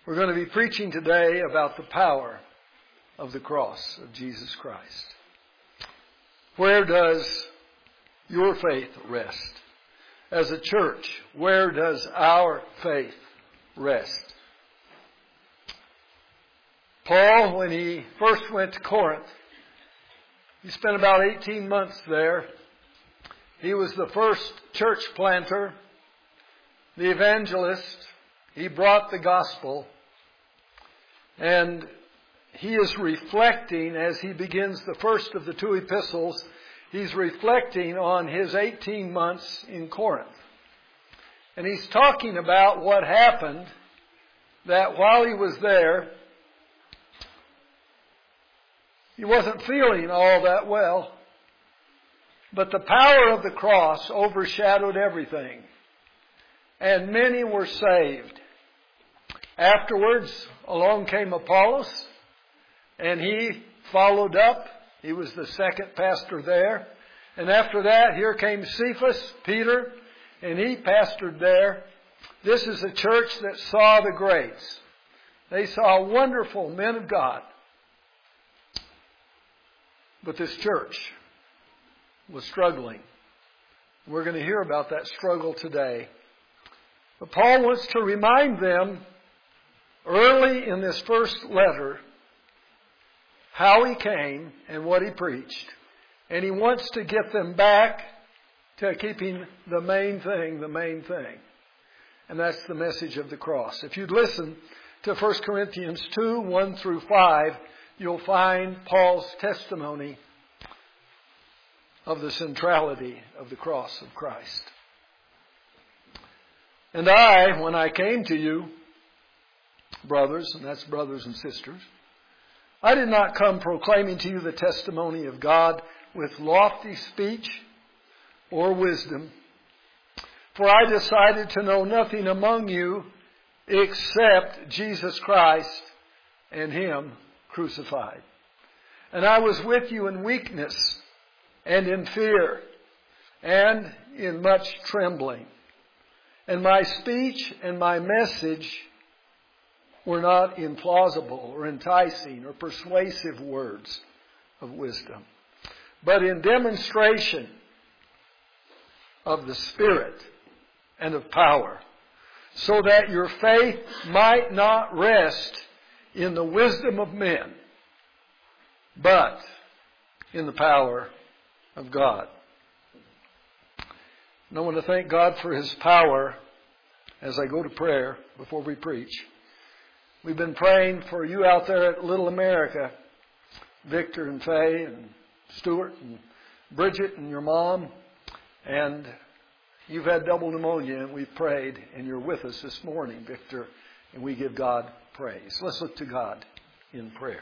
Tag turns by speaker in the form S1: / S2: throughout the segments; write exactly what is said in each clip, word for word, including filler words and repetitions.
S1: We're going to be preaching today about the power of the cross of Jesus Christ. Where does your faith rest? As a church, where does our faith rest? Paul, when he first went to Corinth, he spent about eighteen months there. He was the first church planter, the evangelist. He brought the gospel. And he is reflecting, as he begins the first of the two epistles, he's reflecting on his eighteen months in Corinth. And he's talking about what happened, that while he was there, he wasn't feeling all that well. But the power of the cross overshadowed everything. And many were saved. Afterwards, along came Apollos, and he followed up. He was the second pastor there. And after that, here came Cephas, Peter, and he pastored there. This is a church that saw the greats. They saw wonderful men of God. But this church was struggling. We're going to hear about that struggle today. But Paul wants to remind them early in this first letter how he came and what he preached. And he wants to get them back to keeping the main thing, the main thing. And that's the message of the cross. If you'd listen to First Corinthians two, one through five, you'll find Paul's testimony of the centrality of the cross of Christ. And I, when I came to you, brothers, and that's brothers and sisters, I did not come proclaiming to you the testimony of God with lofty speech or wisdom, for I decided to know nothing among you except Jesus Christ and Him crucified. And I was with you in weakness and in fear and in much trembling. And my speech and my message were not implausible or enticing or persuasive words of wisdom, but in demonstration of the Spirit and of power, so that your faith might not rest in the wisdom of men, but in the power of God. And I want to thank God for His power as I go to prayer before we preach. We've been praying for you out there at Little America, Victor and Faye and Stuart and Bridget and your mom. And you've had double pneumonia, and we've prayed, and you're with us this morning, Victor, and we give God praise. Let's look to God in prayer.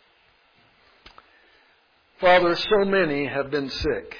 S1: Father, so many have been sick.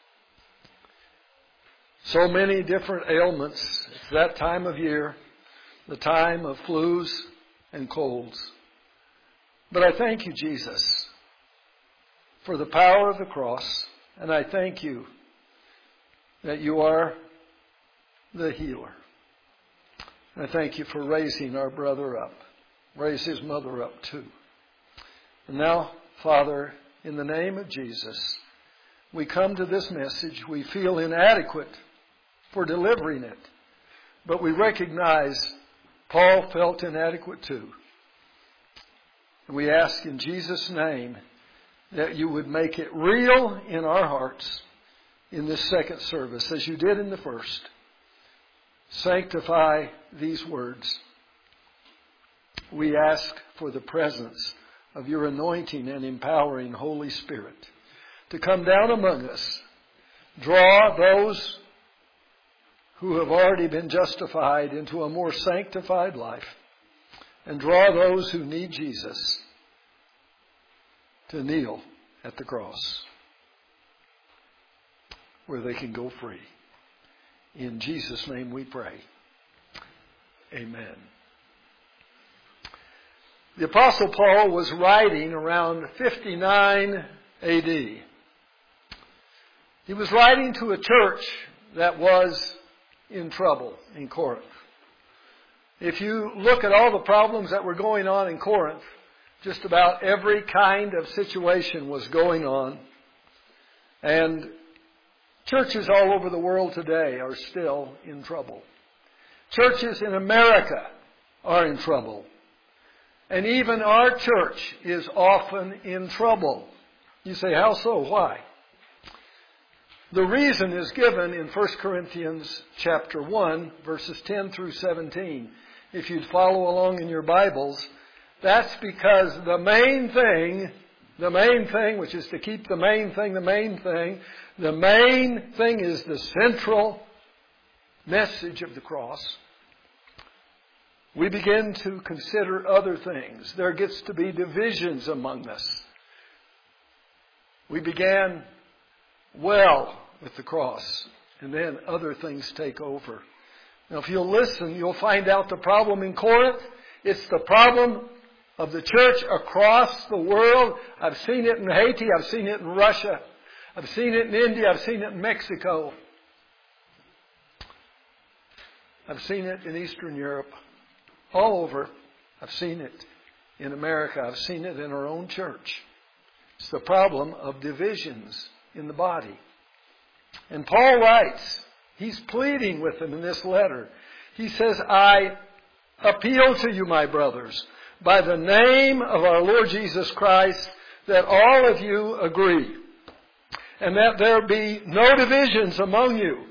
S1: So many different ailments. It's that time of year, the time of flus and colds. But I thank you, Jesus, for the power of the cross. And I thank you that you are the healer. And I thank you for raising our brother up. Raise his mother up too. And now, Father, in the name of Jesus, we come to this message. We feel inadequate for delivering it. But we recognize Paul felt inadequate too. And we ask in Jesus' name that you would make it real in our hearts in this second service, as you did in the first. Sanctify these words. We ask for the presence of your anointing and empowering Holy Spirit to come down among us. Draw those who have already been justified into a more sanctified life, and draw those who need Jesus to kneel at the cross where they can go free. In Jesus' name we pray. Amen. The Apostle Paul was writing around fifty-nine A D. He was writing to a church that was in trouble in Corinth. If you look at all the problems that were going on in Corinth, just about every kind of situation was going on. And churches all over the world today are still in trouble. Churches in America are in trouble. And even our church is often in trouble. You say, how so? Why? The reason is given in First Corinthians chapter one, verses ten through seventeen. If you'd follow along in your Bibles, that's because the main thing, the main thing, which is to keep the main thing the main thing, the main thing is the central message of the cross. We begin to consider other things. There gets to be divisions among us. We began well with the cross, and then other things take over. Now, if you'll listen, you'll find out the problem in Corinth. It's the problem of the church across the world. I've seen it in Haiti. I've seen it in Russia. I've seen it in India. I've seen it in Mexico. I've seen it in Eastern Europe. All over. I've seen it in America. I've seen it in our own church. It's the problem of divisions in the body. And Paul writes, he's pleading with them in this letter. He says, I appeal to you, my brothers, by the name of our Lord Jesus Christ, that all of you agree, and that there be no divisions among you,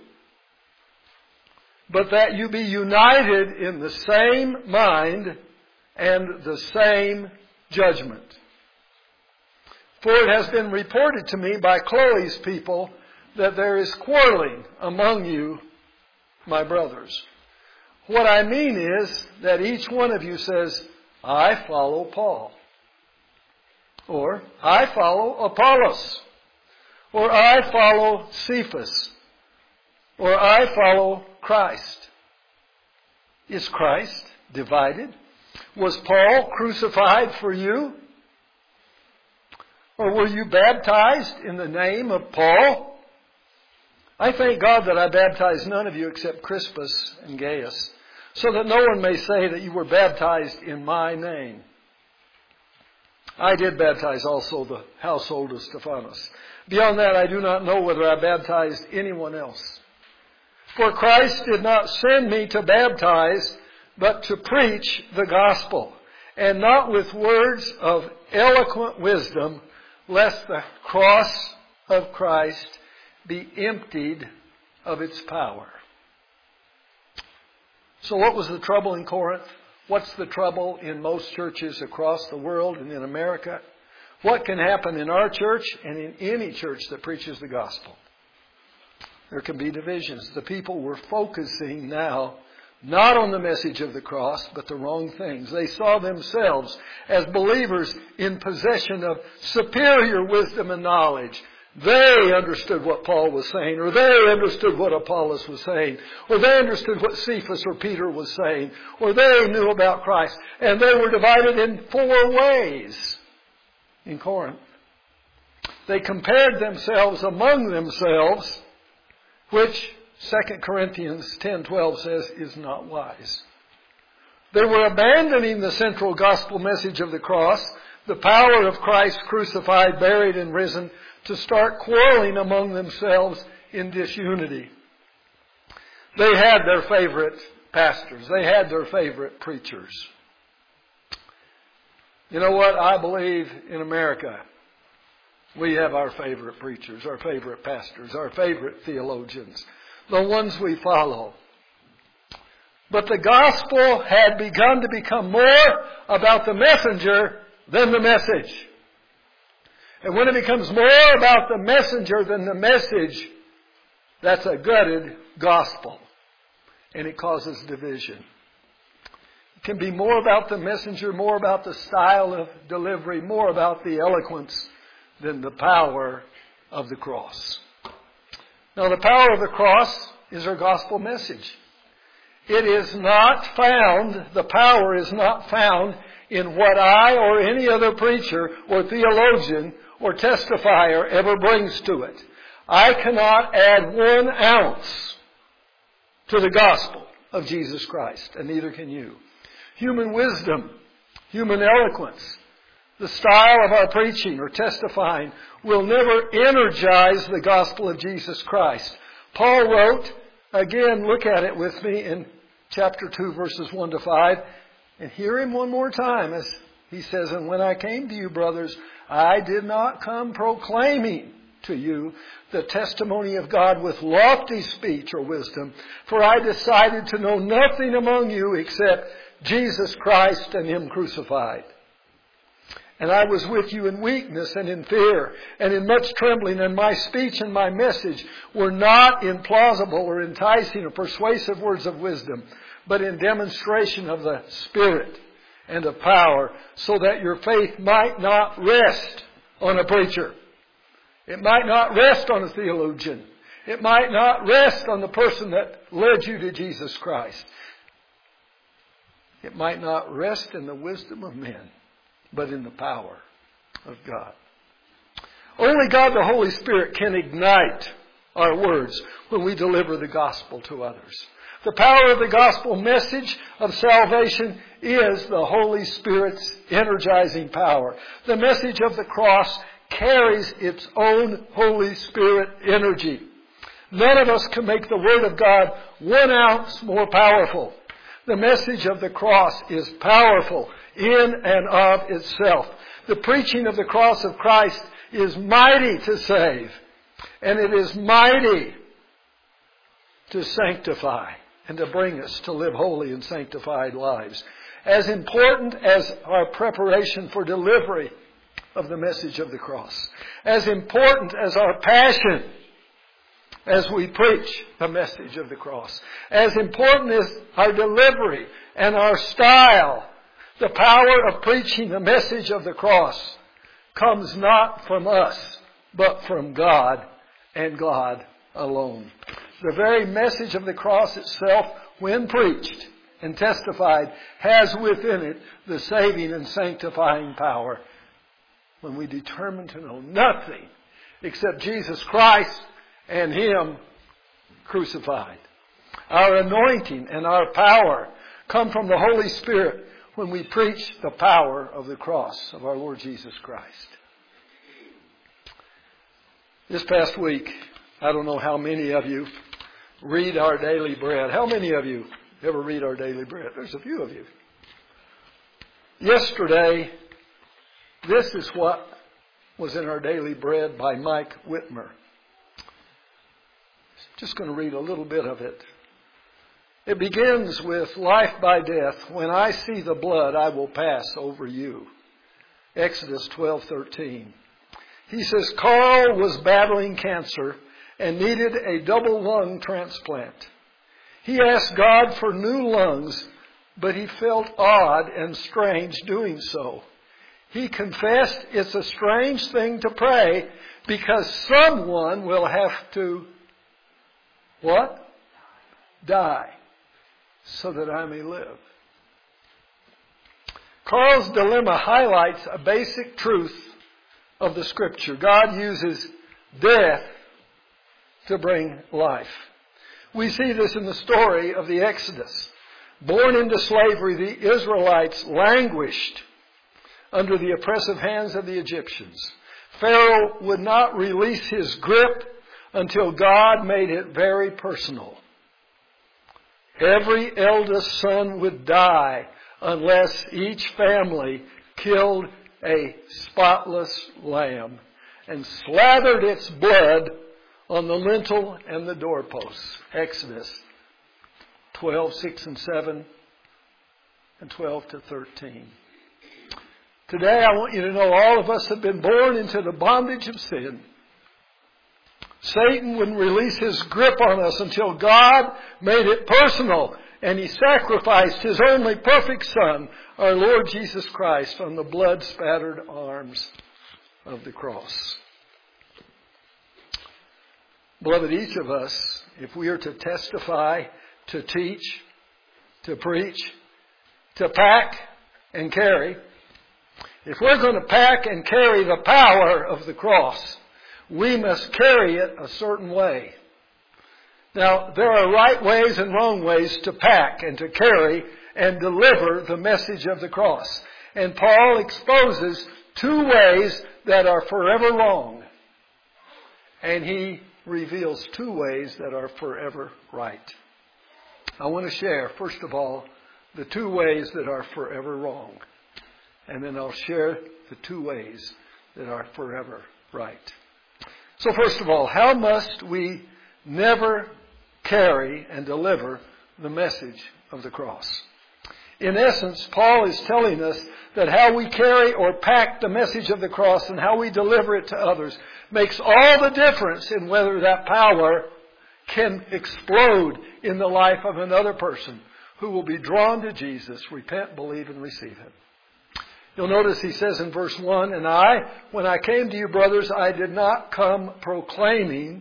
S1: but that you be united in the same mind and the same judgment. For it has been reported to me by Chloe's people that there is quarreling among you, my brothers. What I mean is that each one of you says, I follow Paul. Or, I follow Apollos. Or, I follow Cephas. Or, I follow Christ. Is Christ divided? Was Paul crucified for you? Or were you baptized in the name of Paul? I thank God that I baptized none of you except Crispus and Gaius, so that no one may say that you were baptized in my name. I did baptize also the household of Stephanas. Beyond that, I do not know whether I baptized anyone else. For Christ did not send me to baptize, but to preach the gospel, and not with words of eloquent wisdom, lest the cross of Christ be emptied of its power. So what was the trouble in Corinth? What's the trouble in most churches across the world and in America? What can happen in our church and in any church that preaches the gospel? There can be divisions. The people were focusing now not on the message of the cross, but the wrong things. They saw themselves as believers in possession of superior wisdom and knowledge. They understood what Paul was saying, or they understood what Apollos was saying, or they understood what Cephas or Peter was saying, or they knew about Christ. And they were divided in four ways in Corinth. They compared themselves among themselves, which Second Corinthians ten twelve says is not wise. They were abandoning the central gospel message of the cross, the power of Christ crucified, buried, and risen, to start quarreling among themselves in disunity. They had their favorite pastors. They had their favorite preachers. You know what? I believe in America we have our favorite preachers, our favorite pastors, our favorite theologians, the ones we follow. But the gospel had begun to become more about the messenger than the message. And when it becomes more about the messenger than the message, that's a gutted gospel. And it causes division. It can be more about the messenger, more about the style of delivery, more about the eloquence than the power of the cross. Now, the power of the cross is our gospel message. It is not found, the power is not found in what I or any other preacher or theologian or testifier ever brings to it. I cannot add one ounce to the gospel. of Jesus Christ, and neither can you. Human wisdom, human eloquence, the style of our preaching or testifying will never energize the gospel of Jesus Christ. Paul wrote, again, look at it with me in chapter two, verses one to five, and hear him one more time as he says, and when I came to you, brothers, I did not come proclaiming to you the testimony of God with lofty speech or wisdom, for I decided to know nothing among you except Jesus Christ and Him crucified. And I was with you in weakness and in fear and in much trembling, and my speech and my message were not in plausible or enticing or persuasive words of wisdom, but in demonstration of the Spirit and of power, so that your faith might not rest on a preacher. It might not rest on a theologian. It might not rest on the person that led you to Jesus Christ. It might not rest in the wisdom of men, but in the power of God. Only God the Holy Spirit can ignite our words when we deliver the gospel to others. The power of the gospel message of salvation is the Holy Spirit's energizing power. The message of the cross carries its own Holy Spirit energy. None of us can make the Word of God one ounce more powerful. The message of the cross is powerful in and of itself. The preaching of the cross of Christ is mighty to save, and it is mighty to sanctify and to bring us to live holy and sanctified lives. As important as our preparation for delivery of the message of the cross, as important as our passion as we preach the message of the cross, as important as our delivery and our style, the power of preaching the message of the cross comes not from us, but from God and God alone. The very message of the cross itself, when preached and testified, has within it the saving and sanctifying power when we determine to know nothing except Jesus Christ and Him crucified. Our anointing and our power come from the Holy Spirit when we preach the power of the cross of our Lord Jesus Christ. This past week, I don't know how many of you read our daily bread. How many of you ever read our daily bread? There's a few of you. Yesterday, this is what was in our daily bread by Mike Whitmer. Just going to read a little bit of it. It begins with, life by death. When I see the blood, I will pass over you. Exodus twelve thirteen. He says, Carl was battling cancer and needed a double lung transplant. He asked God for new lungs, but he felt odd and strange doing so. He confessed it's a strange thing to pray because someone will have to, what? Die, so that I may live. Carl's dilemma highlights a basic truth of the Scripture. God uses death to bring life. We see this in the story of the Exodus. Born into slavery, the Israelites languished under the oppressive hands of the Egyptians. Pharaoh would not release his grip until God made it very personal. Every eldest son would die unless each family killed a spotless lamb and slathered its blood on the lintel and the doorposts. Exodus twelve, six and seven, and twelve to thirteen. Today I want you to know all of us have been born into the bondage of sin. Satan wouldn't release his grip on us until God made it personal, and He sacrificed His only perfect Son, our Lord Jesus Christ, on the blood-spattered arms of the cross. Beloved, each of us, if we are to testify, to teach, to preach, to pack and carry, if we're going to pack and carry the power of the cross, we must carry it a certain way. Now, there are right ways and wrong ways to pack and to carry and deliver the message of the cross. And Paul exposes two ways that are forever wrong. And he reveals two ways that are forever right. I want to share, first of all, the two ways that are forever wrong. And then I'll share the two ways that are forever right. So first of all, how must we never carry and deliver the message of the cross? In essence, Paul is telling us that how we carry or pack the message of the cross and how we deliver it to others makes all the difference in whether that power can explode in the life of another person who will be drawn to Jesus, repent, believe, and receive Him. You'll notice he says in verse one, "And I, when I came to you, brothers, I did not come proclaiming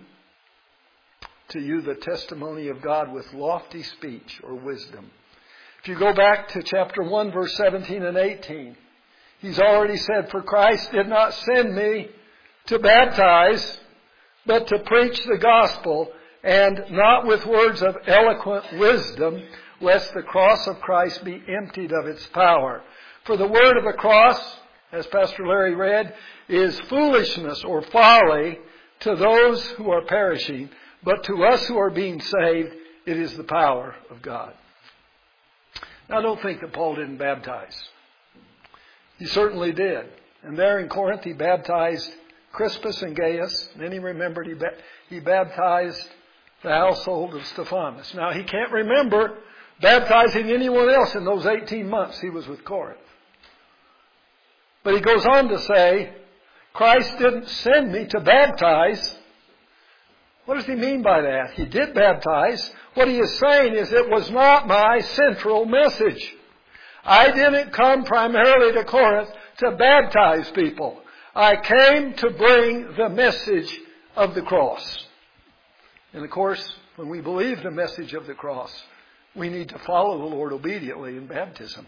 S1: to you the testimony of God with lofty speech or wisdom." If you go back to chapter one, verse seventeen and eighteen, he's already said, "For Christ did not send me to baptize, but to preach the gospel, and not with words of eloquent wisdom, lest the cross of Christ be emptied of its power. For the word of the cross," as Pastor Larry read, "is foolishness or folly to those who are perishing, but to us who are being saved, it is the power of God." Now, don't think that Paul didn't baptize. He certainly did. And there in Corinth, he baptized Crispus and Gaius. And then he remembered he, ba- he baptized the household of Stephanas. Now, he can't remember baptizing anyone else in those eighteen months he was with Corinth. But he goes on to say, Christ didn't send me to baptize. What does he mean by that? He did baptize. What he is saying is it was not my central message. I didn't come primarily to Corinth to baptize people. I came to bring the message of the cross. And of course, when we believe the message of the cross, we need to follow the Lord obediently in baptism.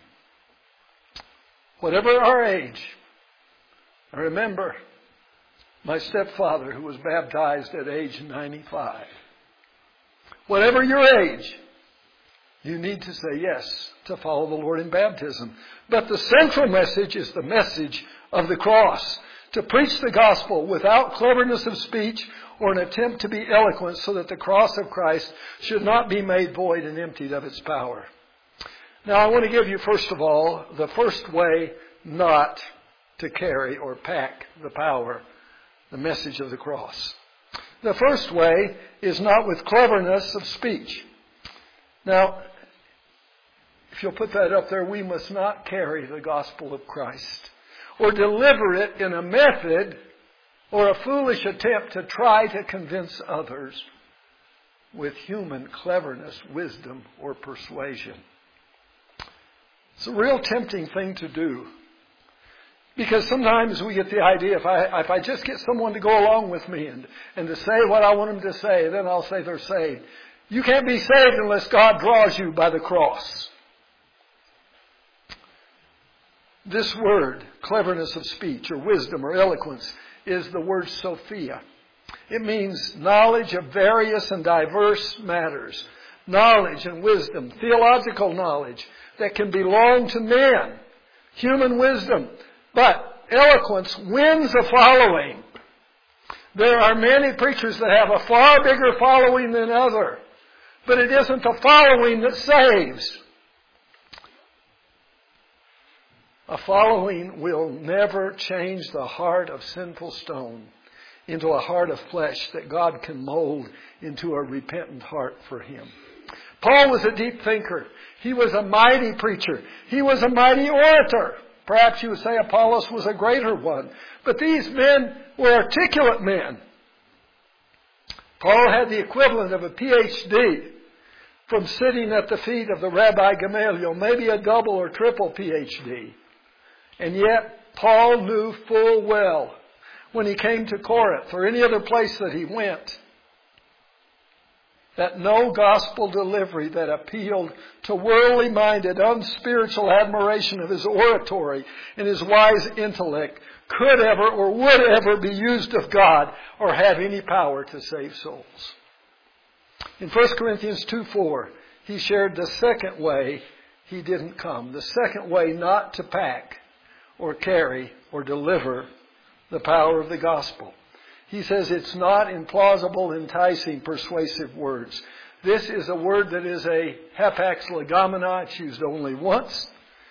S1: Whatever our age, I remember my stepfather who was baptized at age ninety-five. Whatever your age, you need to say yes to follow the Lord in baptism. But the central message is the message of the cross. To preach the gospel without cleverness of speech or an attempt to be eloquent, so that the cross of Christ should not be made void and emptied of its power. Now, I want to give you, first of all, the first way not to carry or pack the power, the message of the cross. The first way is not with cleverness of speech. Now, if you'll put that up there, we must not carry the gospel of Christ or deliver it in a method or a foolish attempt to try to convince others with human cleverness, wisdom, or persuasion. It's a real tempting thing to do. Because sometimes we get the idea, if I if I just get someone to go along with me and, and to say what I want them to say, then I'll say they're saved. You can't be saved unless God draws you by the cross. This word, cleverness of speech or wisdom or eloquence, is the word Sophia. It means knowledge of various and diverse matters. Knowledge and wisdom, theological knowledge that can belong to men. Human wisdom. But eloquence wins a following. There are many preachers that have a far bigger following than other. But it isn't the following that saves. A following will never change the heart of sinful stone into a heart of flesh that God can mold into a repentant heart for Him. Paul was a deep thinker. He was a mighty preacher. He was a mighty orator. Perhaps you would say Apollos was a greater one. But these men were articulate men. Paul had the equivalent of a P H D from sitting at the feet of the Rabbi Gamaliel, maybe a double or triple P H D. And yet, Paul knew full well when he came to Corinth or any other place that he went, that no gospel delivery that appealed to worldly-minded, unspiritual admiration of his oratory and his wise intellect could ever or would ever be used of God or have any power to save souls. In First Corinthians two four, he shared the second way he didn't come. The second way not to pack or carry or deliver the power of the gospel. He says it's not in plausible, enticing, persuasive words. This is a word that is a hapax legomena. It's used only once.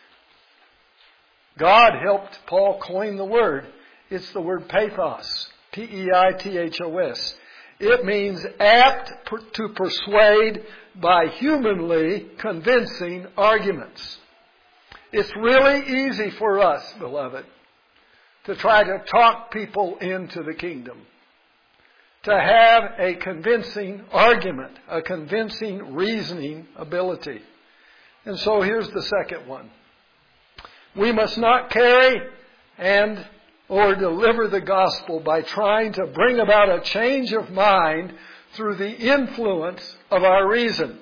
S1: God helped Paul coin the word. It's the word pathos. P E I T H O S. It means apt per- to persuade by humanly convincing arguments. It's really easy for us, beloved, to try to talk people into the kingdom. To have a convincing argument, a convincing reasoning ability. And so here's the second one. We must not carry and or deliver the gospel by trying to bring about a change of mind through the influence of our reason.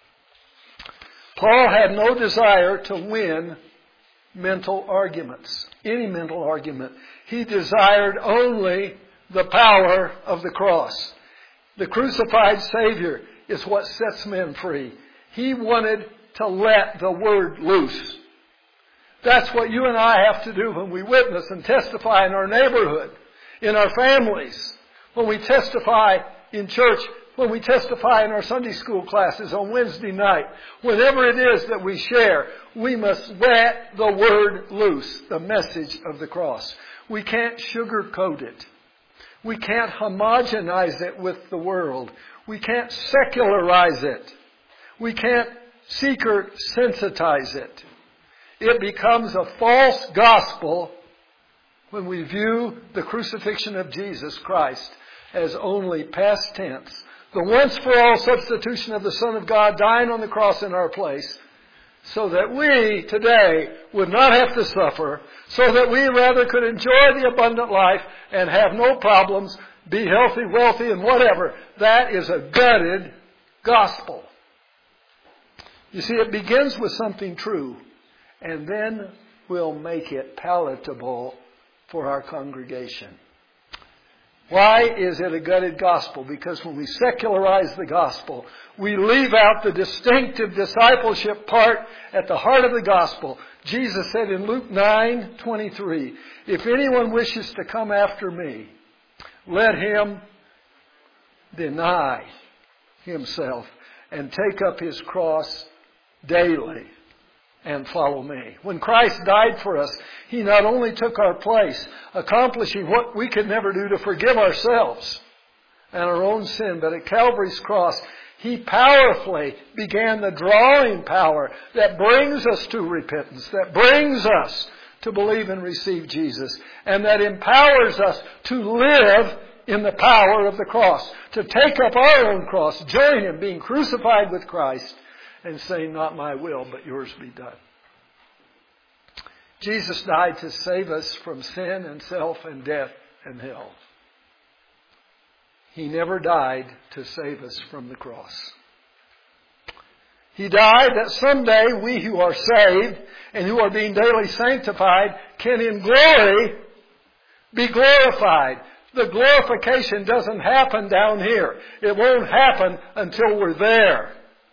S1: Paul had no desire to win mental arguments, any mental argument. He desired only the power of the cross. The crucified Savior is what sets men free. He wanted to let the word loose. That's what you and I have to do when we witness and testify in our neighborhood, in our families, when we testify in church, when we testify in our Sunday school classes on Wednesday night. Whenever it is that we share, we must let the word loose, the message of the cross. We can't sugarcoat it. We can't homogenize it with the world. We can't secularize it. We can't seeker sensitize it. It becomes a false gospel when we view the crucifixion of Jesus Christ as only past tense. The once-for-all substitution of the Son of God dying on the cross in our place, so that we today would not have to suffer, so that we rather could enjoy the abundant life and have no problems, be healthy, wealthy, and whatever. That is a gutted gospel. You see, it begins with something true, and then we'll make it palatable for our congregation. Why is it a gutted gospel? Because when we secularize the gospel, we leave out the distinctive discipleship part at the heart of the gospel. Jesus said in Luke nine twenty-three, if anyone wishes to come after me, let him deny himself and take up his cross daily and follow me. When Christ died for us, He not only took our place, accomplishing what we could never do to forgive ourselves and our own sin, but at Calvary's cross, He powerfully began the drawing power that brings us to repentance, that brings us to believe and receive Jesus, and that empowers us to live in the power of the cross, to take up our own cross, join Him, being crucified with Christ, and saying, not my will, but yours be done. Jesus died to save us from sin and self and death and hell. He never died to save us from the cross. He died that someday we who are saved and who are being daily sanctified can in glory be glorified. The glorification doesn't happen down here. It won't happen until we're there,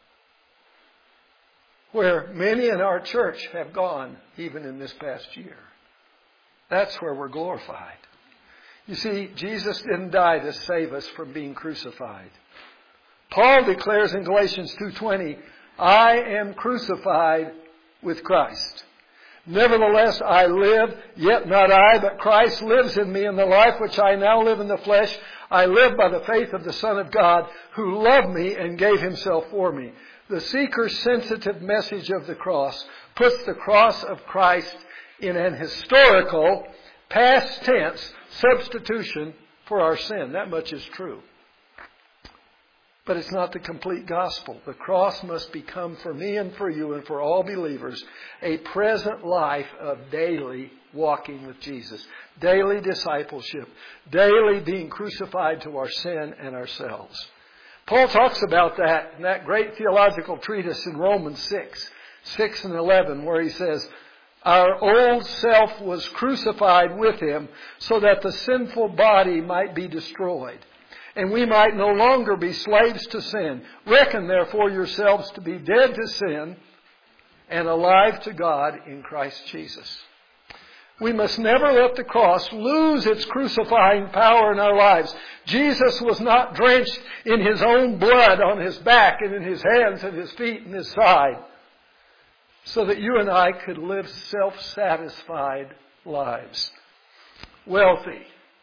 S1: where many in our church have gone even in this past year. That's where we're glorified. You see, Jesus didn't die to save us from being crucified. Paul declares in Galatians two twenty, I am crucified with Christ. Nevertheless, I live, yet not I, but Christ lives in me, and the life which I now live in the flesh, I live by the faith of the Son of God, who loved me and gave Himself for me. The seeker-sensitive message of the cross puts the cross of Christ in an historical, past tense substitution for our sin. That much is true. But it's not the complete gospel. The cross must become for me and for you and for all believers a present life of daily walking with Jesus. Daily discipleship. Daily being crucified to our sin and ourselves. Paul talks about that in that great theological treatise in Romans six, six and eleven, where he says, our old self was crucified with Him so that the sinful body might be destroyed, and we might no longer be slaves to sin. Reckon therefore yourselves to be dead to sin and alive to God in Christ Jesus. We must never let the cross lose its crucifying power in our lives. Jesus was not drenched in His own blood on His back and in His hands and His feet and His side, so that you and I could live self-satisfied lives. Wealthy,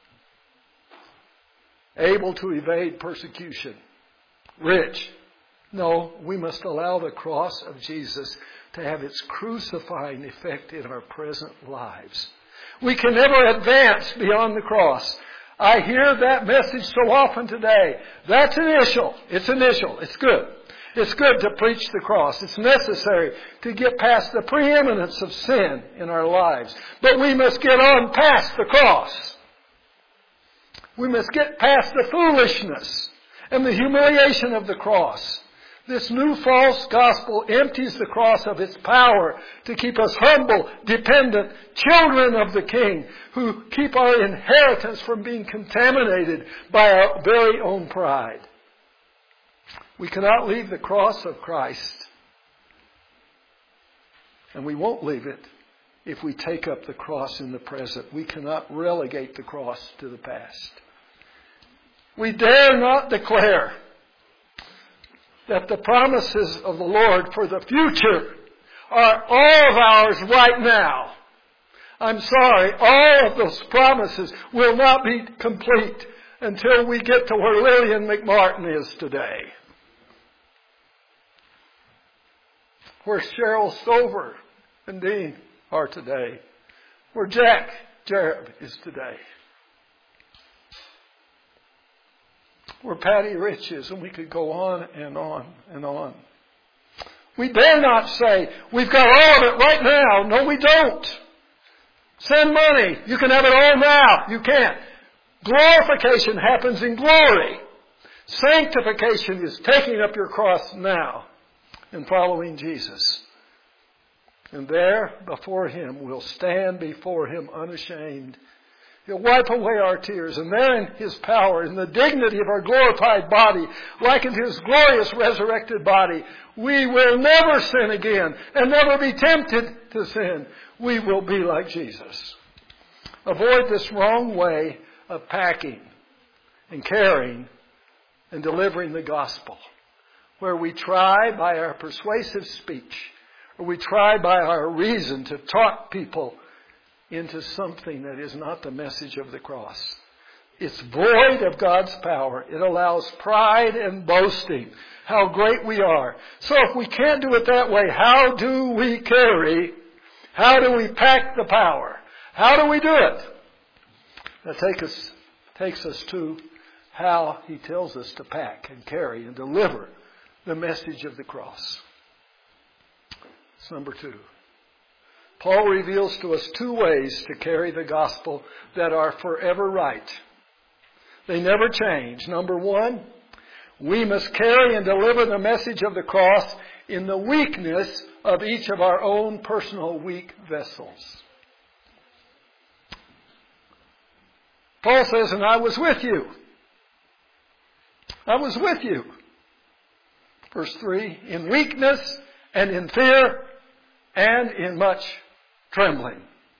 S1: able to evade persecution, rich. No, we must allow the cross of Jesus to have its crucifying effect in our present lives. We can never advance beyond the cross. I hear that message so often today. That's initial. It's initial. It's good. It's good to preach the cross. It's necessary to get past the preeminence of sin in our lives. But we must get on past the cross. We must get past the foolishness and the humiliation of the cross. This new false gospel empties the cross of its power to keep us humble, dependent, children of the King, who keep our inheritance from being contaminated by our very own pride. We cannot leave the cross of Christ, and we won't leave it if we take up the cross in the present. We cannot relegate the cross to the past. We dare not declare that the promises of the Lord for the future are all of ours right now. I'm sorry, all of those promises will not be complete until we get to where Lillian McMartin is today, where Cheryl Stover and Dean are today, where Jack Jareb is today, where Patty Rich is, and we could go on and on and on. We dare not say, we've got all of it right now. No, we don't. Send money. You can have it all now. You can't. Glorification happens in glory. Sanctification is taking up your cross now and following Jesus. And there, before Him, we'll stand before Him unashamed. He'll wipe away our tears, and there in His power, in the dignity of our glorified body, like in His glorious resurrected body, we will never sin again and never be tempted to sin. We will be like Jesus. Avoid this wrong way of packing and carrying and delivering the gospel, where we try by our persuasive speech, or we try by our reason to talk people into something that is not the message of the cross. It's void of God's power. It allows pride and boasting, how great we are. So if we can't do it that way, how do we carry? How do we pack the power? How do we do it? That take us, takes us to how He tells us to pack and carry and deliver the message of the cross. It's number two. Paul reveals to us two ways to carry the gospel that are forever right. They never change. Number one, we must carry and deliver the message of the cross in the weakness of each of our own personal weak vessels. Paul says, and I was with you. I was with you. Verse three, in weakness and in fear and in much trembling.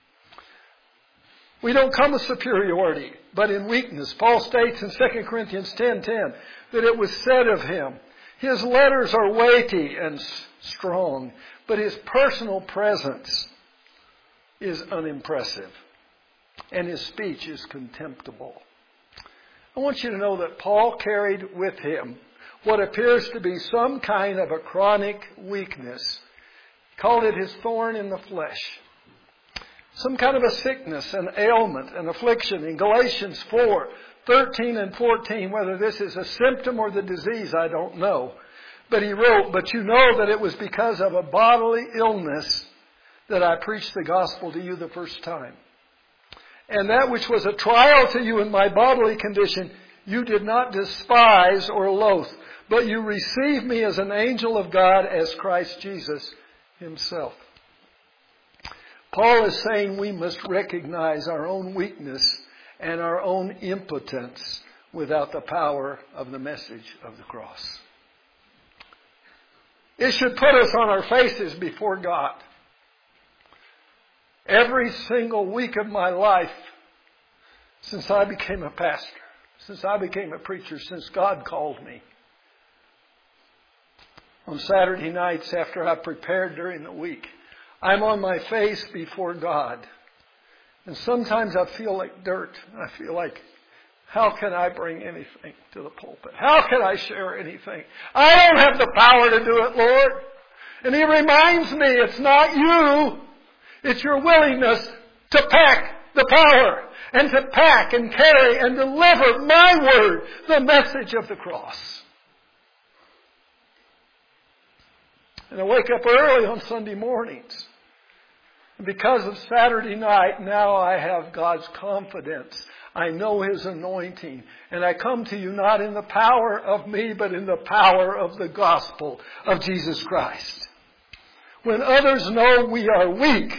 S1: We don't come with superiority, but in weakness. Paul states in Second Corinthians ten ten that it was said of him, his letters are weighty and strong, but his personal presence is unimpressive, and his speech is contemptible. I want you to know that Paul carried with him what appears to be some kind of a chronic weakness. He called it his thorn in the flesh. Some kind of a sickness, an ailment, an affliction. In Galatians four thirteen and fourteen, whether this is a symptom or the disease, I don't know. But he wrote, but you know that it was because of a bodily illness that I preached the gospel to you the first time. And that which was a trial to you in my bodily condition, you did not despise or loathe, but you received me as an angel of God, as Christ Jesus Himself. Paul is saying we must recognize our own weakness and our own impotence without the power of the message of the cross. It should put us on our faces before God. Every single week of my life, since I became a pastor, since I became a preacher, since God called me, on Saturday nights after I prepared during the week, I'm on my face before God. And sometimes I feel like dirt. I feel like, how can I bring anything to the pulpit? How can I share anything? I don't have the power to do it, Lord. And He reminds me, it's not you. It's your willingness to pack the power and to pack and carry and deliver my word, the message of the cross. And I wake up early on Sunday mornings. And because of Saturday night, now I have God's confidence. I know His anointing. And I come to you not in the power of me, but in the power of the gospel of Jesus Christ. When others know we are weak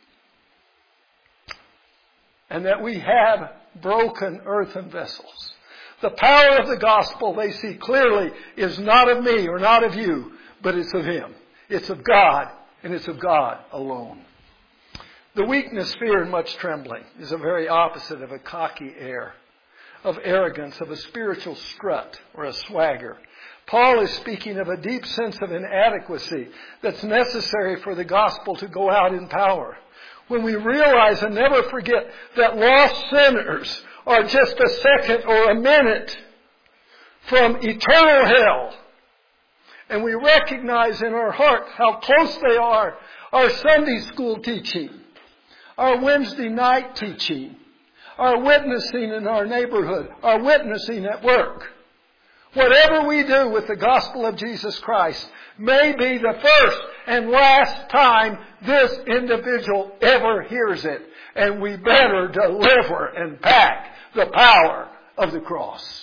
S1: and that we have broken earthen vessels, the power of the gospel they see clearly is not of me or not of you, but it's of Him. It's of God, and it's of God alone. The weakness, fear, and much trembling is a very opposite of a cocky air, of arrogance, of a spiritual strut or a swagger. Paul is speaking of a deep sense of inadequacy that's necessary for the gospel to go out in power. When we realize and never forget that lost sinners are just a second or a minute from eternal hell, and we recognize in our heart how close they are, our Sunday school teaching, our Wednesday night teaching, our witnessing in our neighborhood, our witnessing at work. Whatever we do with the gospel of Jesus Christ may be the first and last time this individual ever hears it. And we better deliver and pack the power of the cross.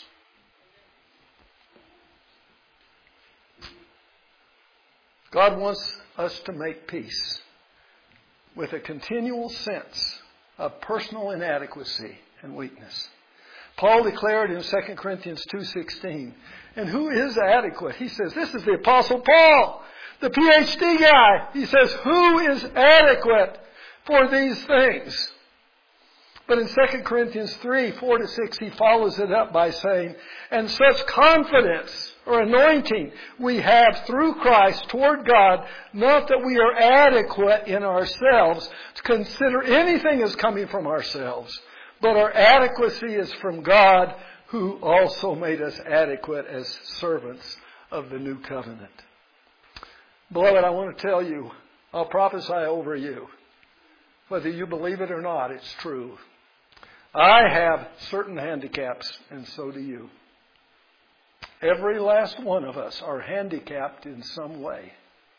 S1: God wants us to make peace with a continual sense of personal inadequacy and weakness. Paul declared in Second Corinthians two sixteen, and who is adequate? He says, this is the Apostle Paul, the P H D guy. He says, who is adequate for these things? But in Second Corinthians three, four to six, he follows it up by saying, and such confidence or anointing we have through Christ toward God, not that we are adequate in ourselves to consider anything as coming from ourselves, but our adequacy is from God, who also made us adequate as servants of the new covenant. Beloved, I want to tell you, I'll prophesy over you. Whether you believe it or not, it's true. I have certain handicaps, and so do you. Every last one of us are handicapped in some way.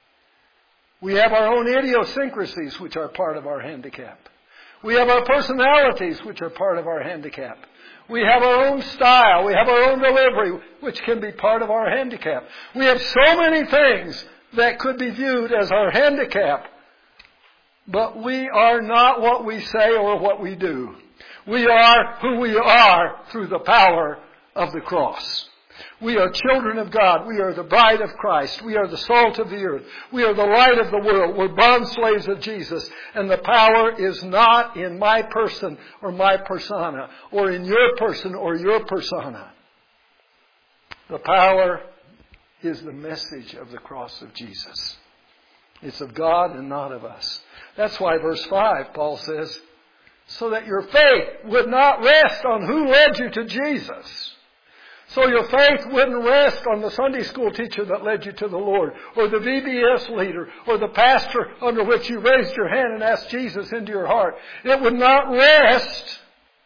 S1: We have our own idiosyncrasies, which are part of our handicap. We have our personalities, which are part of our handicap. We have our own style. We have our own delivery, which can be part of our handicap. We have so many things that could be viewed as our handicap. But we are not what we say or what we do. We are who we are through the power of the cross. We are children of God. We are the bride of Christ. We are the salt of the earth. We are the light of the world. We're bond slaves of Jesus. And the power is not in my person or my persona, or in your person or your persona. The power is the message of the cross of Jesus. It's of God and not of us. That's why verse five, Paul says, so that your faith would not rest on who led you to Jesus. So your faith wouldn't rest on the Sunday school teacher that led you to the Lord, or the V B S leader, or the pastor under which you raised your hand and asked Jesus into your heart. It would not rest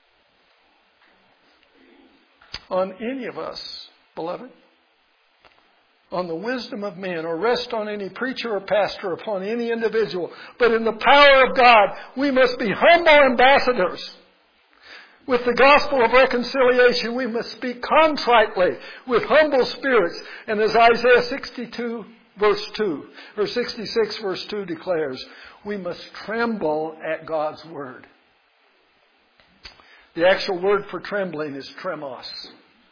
S1: on any of us, beloved, on the wisdom of men, or rest on any preacher or pastor, upon any individual. But in the power of God, we must be humble ambassadors. With the gospel of reconciliation, we must speak contritely with humble spirits. And as Isaiah sixty-two verse two, or sixty-six verse two declares, we must tremble at God's word. The actual word for trembling is tremos.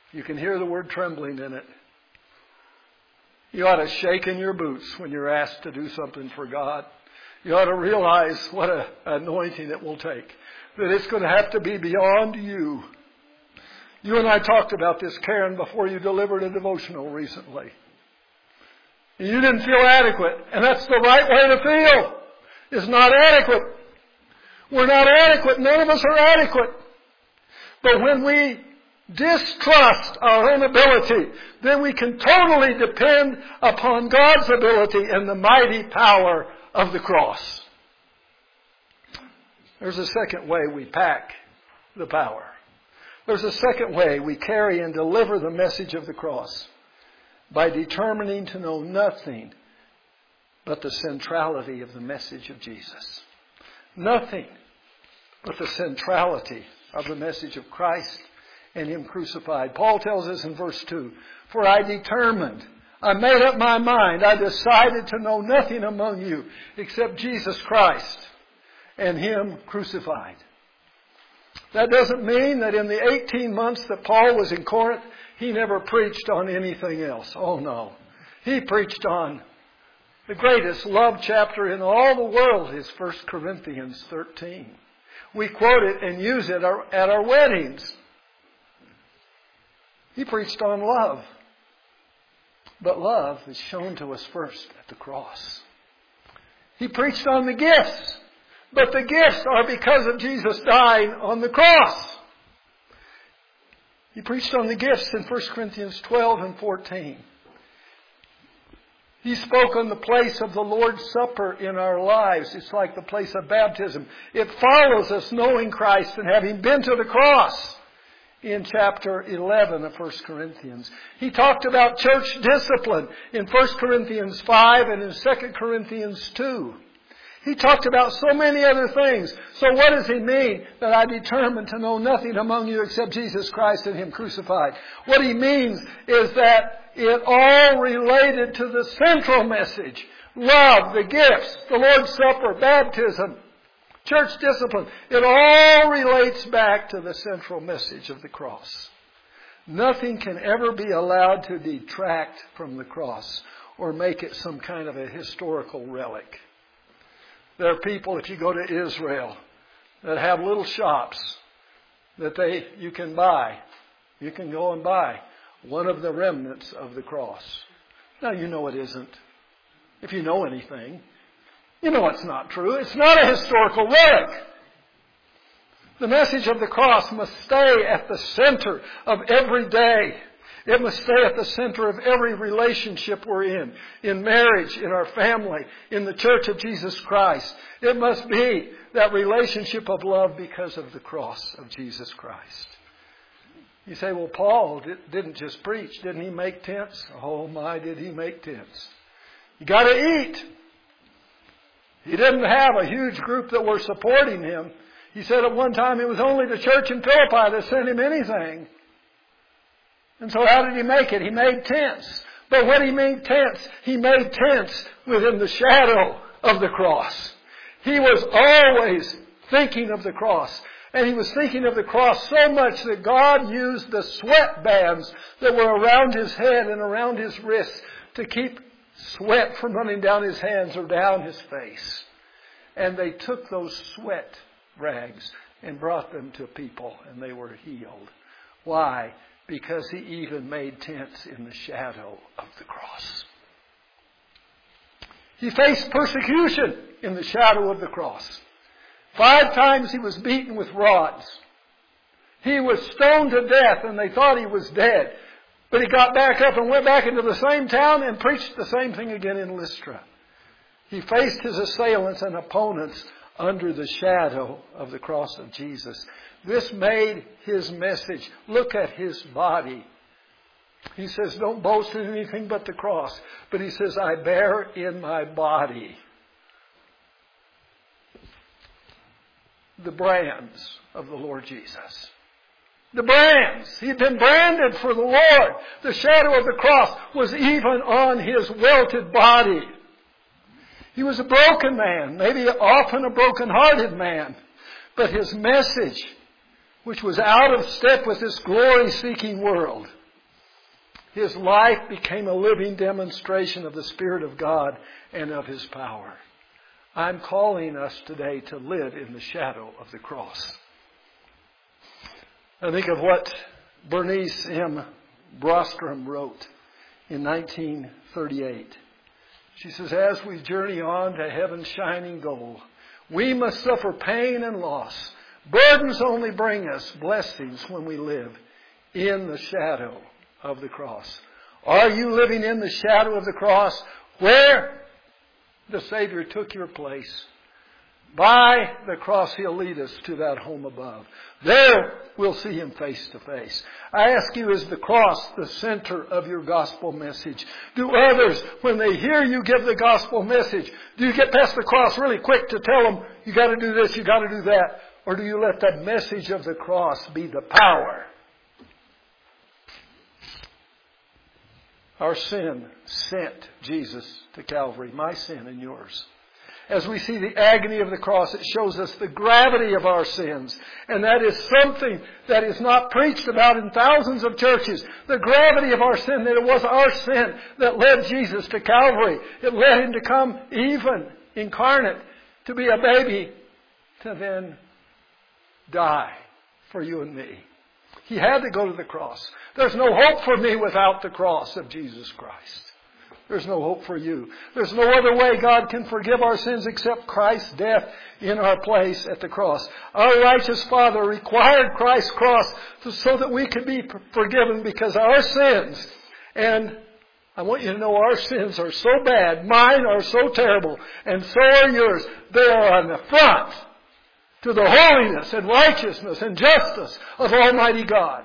S1: You can hear the word trembling in it. You ought to shake in your boots when you're asked to do something for God. You ought to realize what an anointing it will take. That it's going to have to be beyond you. You and I talked about this, Karen, before you delivered a devotional recently. You didn't feel adequate. And that's the right way to feel. It's not adequate. We're not adequate. None of us are adequate. But when we distrust our own ability, then we can totally depend upon God's ability and the mighty power of the cross. There's a second way we pack the power. There's a second way we carry and deliver the message of the cross, by determining to know nothing but the centrality of the message of Jesus. Nothing but the centrality of the message of Christ and Him crucified. Paul tells us in verse two, "For I determined, I made up my mind, I decided to know nothing among you except Jesus Christ and Him crucified." That doesn't mean that in the eighteen months that Paul was in Corinth, he never preached on anything else. Oh no. He preached on the greatest love chapter in all the world is First Corinthians thirteen. We quote it and use it at our weddings. He preached on love. But love is shown to us first at the cross. He preached on the gifts. But the gifts are because of Jesus dying on the cross. He preached on the gifts in First Corinthians twelve and fourteen. He spoke on the place of the Lord's Supper in our lives. It's like the place of baptism. It follows us knowing Christ and having been to the cross in chapter eleven of First Corinthians. He talked about church discipline in First Corinthians five and in Second Corinthians two. He talked about so many other things. So what does he mean that I determined to know nothing among you except Jesus Christ and Him crucified? What he means is that it all related to the central message. Love, the gifts, the Lord's Supper, baptism, church discipline. It all relates back to the central message of the cross. Nothing can ever be allowed to detract from the cross or make it some kind of a historical relic. There are people, if you go to Israel, that have little shops that they you can buy. You can go and buy one of the remnants of the cross. Now, you know it isn't. If you know anything, you know it's not true. It's not a historical relic. The message of the cross must stay at the center of every day. It must stay at the center of every relationship we're in. In marriage, in our family, in the church of Jesus Christ. It must be that relationship of love because of the cross of Jesus Christ. You say, well, Paul didn't just preach. Didn't he make tents? Oh my, did he make tents. You got to eat. He didn't have a huge group that were supporting him. He said at one time it was only the church in Philippi that sent him anything. And so how did he make it? He made tents. But when he made tents, he made tents within the shadow of the cross. He was always thinking of the cross. And he was thinking of the cross so much that God used the sweat bands that were around his head and around his wrists to keep sweat from running down his hands or down his face. And they took those sweat rags and brought them to people, and they were healed. Why? Because he even made tents in the shadow of the cross. He faced persecution in the shadow of the cross. Five times he was beaten with rods. He was stoned to death and they thought he was dead. But he got back up and went back into the same town and preached the same thing again in Lystra. He faced his assailants and opponents under the shadow of the cross of Jesus. This made his message. Look at his body. He says, don't boast in anything but the cross. But he says, I bear in my body the brands of the Lord Jesus. The brands. He'd been branded for the Lord. The shadow of the cross was even on his welted body. He was a broken man, maybe often a broken-hearted man. But his message, which was out of step with this glory-seeking world, His life became a living demonstration of the Spirit of God and of His power. I'm calling us today to live in the shadow of the cross. I think of what Bernice M. Brostrom wrote in nineteen thirty-eight. She says, as we journey on to heaven's shining goal, we must suffer pain and loss. Burdens only bring us blessings when we live in the shadow of the cross. Are you living in the shadow of the cross where the Savior took your place? By the cross, He'll lead us to that home above. There we'll see Him face to face. I ask you, is the cross the center of your gospel message? Do others, when they hear you give the gospel message, do you get past the cross really quick to tell them, you got to do this, you got to do that? Or do you let that message of the cross be the power? Our sin sent Jesus to Calvary, my sin and yours. As we see the agony of the cross, it shows us the gravity of our sins. And that is something that is not preached about in thousands of churches. The gravity of our sin, that it was our sin that led Jesus to Calvary. It led Him to come even incarnate, to be a baby, to then die for you and me. He had to go to the cross. There's no hope for me without the cross of Jesus Christ. There's no hope for you. There's no other way God can forgive our sins except Christ's death in our place at the cross. Our righteous Father required Christ's cross so that we could be forgiven, because our sins, and I want you to know our sins are so bad, mine are so terrible, and so are yours. They are an affront to the holiness and righteousness and justice of Almighty God.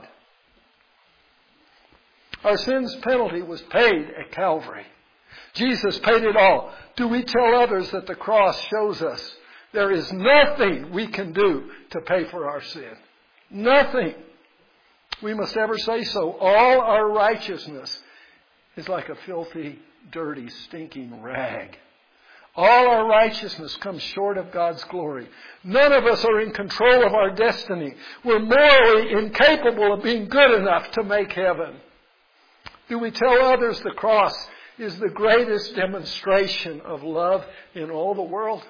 S1: Our sin's penalty was paid at Calvary. Jesus paid it all. Do we tell others that the cross shows us there is nothing we can do to pay for our sin? Nothing. We must ever say so. All our righteousness is like a filthy, dirty, stinking rag. All our righteousness comes short of God's glory. None of us are in control of our destiny. We're morally incapable of being good enough to make heaven. Do we tell others the cross is the greatest demonstration of love in all the world?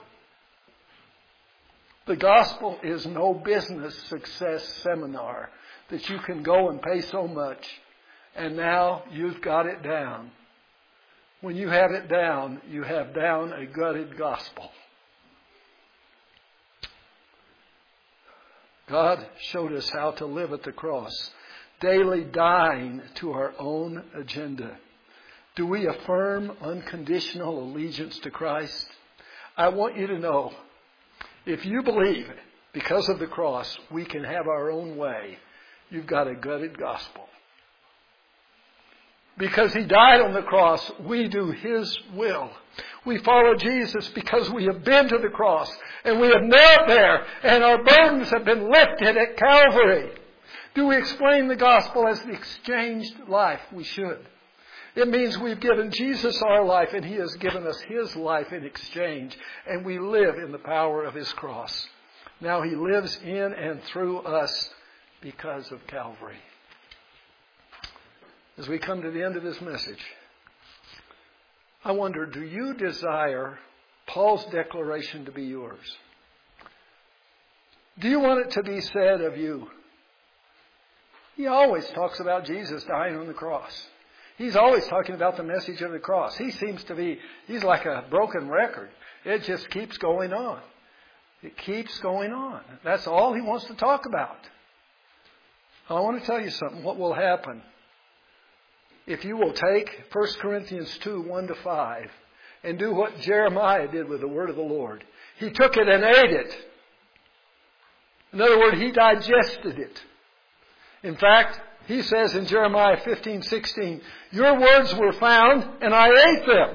S1: The gospel is no business success seminar that you can go and pay so much and now you've got it down. When you have it down, you have down a gutted gospel. God showed us how to live at the cross, daily dying to our own agenda. Do we affirm unconditional allegiance to Christ? I want you to know, if you believe because of the cross we can have our own way, you've got a gutted gospel. Because He died on the cross, we do His will. We follow Jesus because we have been to the cross and we have knelt there and our burdens have been lifted at Calvary. Do we explain the gospel as the exchanged life? We should. It means we've given Jesus our life and He has given us His life in exchange, and we live in the power of His cross. Now He lives in and through us because of Calvary. As we come to the end of this message, I wonder, do you desire Paul's declaration to be yours? Do you want it to be said of you? He always talks about Jesus dying on the cross. He's always talking about the message of the cross. He seems to be, he's like a broken record. It just keeps going on. It keeps going on. That's all he wants to talk about. I want to tell you something, what will happen if you will take First Corinthians two, one to five, and do what Jeremiah did with the word of the Lord. He took it and ate it. In other words, he digested it. In fact, he says in Jeremiah fifteen, sixteen, your words were found and I ate them.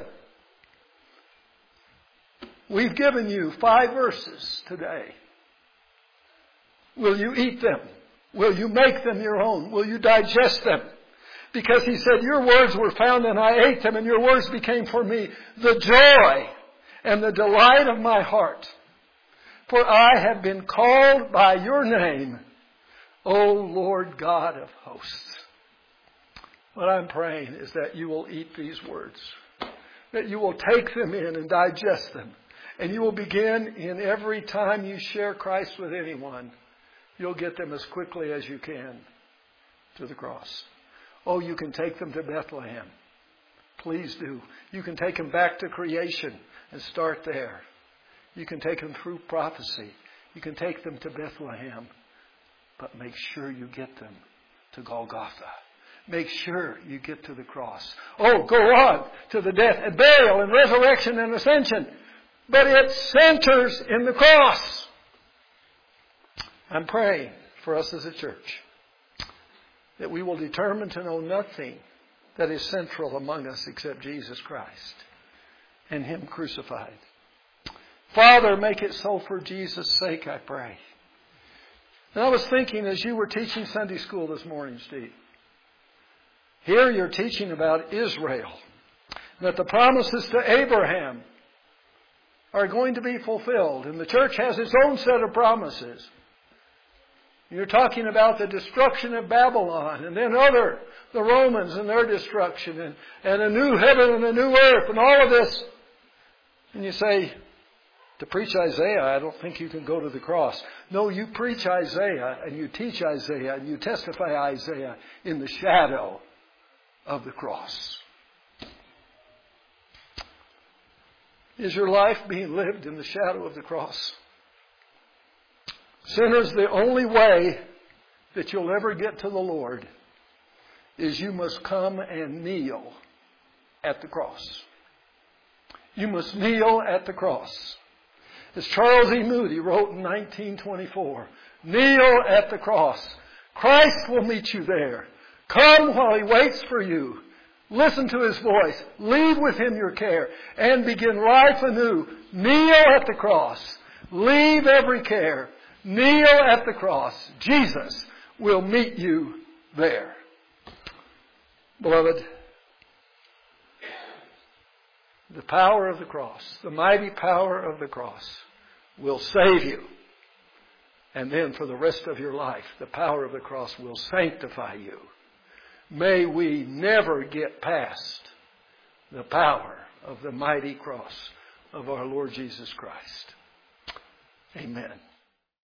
S1: We've given you five verses today. Will you eat them? Will you make them your own? Will you digest them? Because he said, your words were found and I ate them, and your words became for me the joy and the delight of my heart. For I have been called by your name, O Lord God of hosts. What I'm praying is that you will eat these words, that you will take them in and digest them, and you will begin in every time you share Christ with anyone, you'll get them as quickly as you can to the cross. Oh, you can take them to Bethlehem. Please do. You can take them back to creation and start there. You can take them through prophecy. You can take them to Bethlehem. But make sure you get them to Golgotha. Make sure you get to the cross. Oh, go on to the death and burial and resurrection and ascension. But it centers in the cross. I'm praying for us as a church that we will determine to know nothing that is central among us except Jesus Christ and Him crucified. Father, make it so for Jesus' sake, I pray. And I was thinking as you were teaching Sunday school this morning, Steve, here you're teaching about Israel, that the promises to Abraham are going to be fulfilled. And the church has its own set of promises. You're talking about the destruction of Babylon and then other, the Romans and their destruction and, and a new heaven and a new earth and all of this. And you say, to preach Isaiah, I don't think you can go to the cross. No, you preach Isaiah and you teach Isaiah and you testify Isaiah in the shadow of the cross. Is your life being lived in the shadow of the cross? Sinners, the only way that you'll ever get to the Lord is you must come and kneel at the cross. You must kneel at the cross. As Charles E. Moody wrote in nineteen twenty-four, kneel at the cross. Christ will meet you there. Come while He waits for you. Listen to His voice. Leave with Him your care and begin life anew. Kneel at the cross. Leave every care. Kneel at the cross. Jesus will meet you there. Beloved, the power of the cross, the mighty power of the cross will save you. And then for the rest of your life, the power of the cross will sanctify you. May we never get past the power of the mighty cross of our Lord Jesus Christ. Amen.